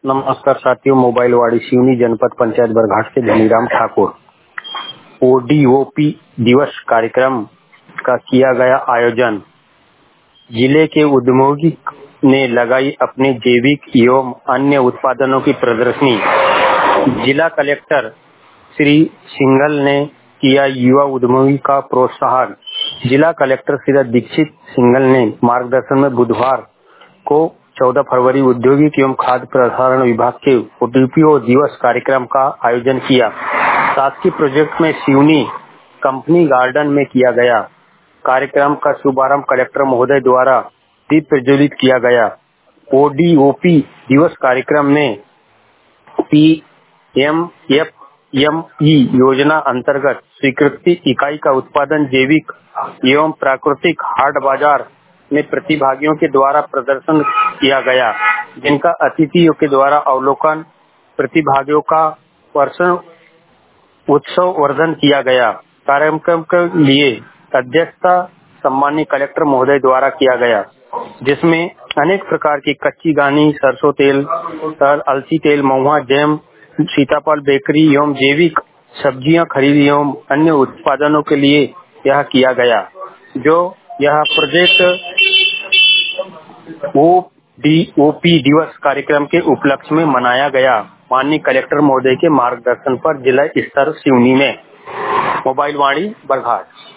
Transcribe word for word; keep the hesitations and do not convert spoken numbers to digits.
नमस्कार साथियों, मोबाइल वाड़ी सिवनी जनपद पंचायत बरघाट से धनीराम ठाकुर। ओडीओपी दिवस कार्यक्रम का किया गया आयोजन। जिले के उद्योगिक ने लगाई अपने जैविक एवं अन्य उत्पादनों की प्रदर्शनी। जिला कलेक्टर श्री सिंघल ने किया युवा उद्यमी का प्रोत्साहन। जिला कलेक्टर श्री दीक्षित सिंघल ने मार्गदर्शन में बुधवार को चौदह फरवरी औद्योगिक एवं खाद्य प्रसारण विभाग के ओडीओपी दिवस कार्यक्रम का आयोजन किया। शासकीय प्रोजेक्ट में सिवनी कंपनी गार्डन में किया गया। कार्यक्रम का शुभारंभ कलेक्टर महोदय द्वारा दीप प्रज्वलित किया गया। ओडीओपी दिवस कार्यक्रम में पीएमएफएमई योजना अंतर्गत स्वीकृति इकाई का उत्पादन जैविक एवं प्राकृतिक हाट बाजार में प्रतिभागियों के द्वारा प्रदर्शन किया गया, जिनका अतिथियों के द्वारा अवलोकन प्रतिभागियों का वर्षण उत्सव वर्धन किया गया। कार्यक्रम के लिए अध्यक्षता सम्मानीय कलेक्टर महोदय द्वारा किया गया, जिसमें अनेक प्रकार की कच्ची घानी, सरसों तेल, अलसी तेल, महुआ, जैम, सीताफल, बेकरी एवं जैविक सब्जियां खरीदी एवं अन्य उत्पादनों के लिए यह किया गया। जो यह प्रोजेक्ट ओडीओपी दिवस कार्यक्रम के उपलक्ष्य में मनाया गया। माननीय कलेक्टर महोदय के मार्गदर्शन पर जिला स्तर सिवनी में। मोबाइल वाणी बरघाट।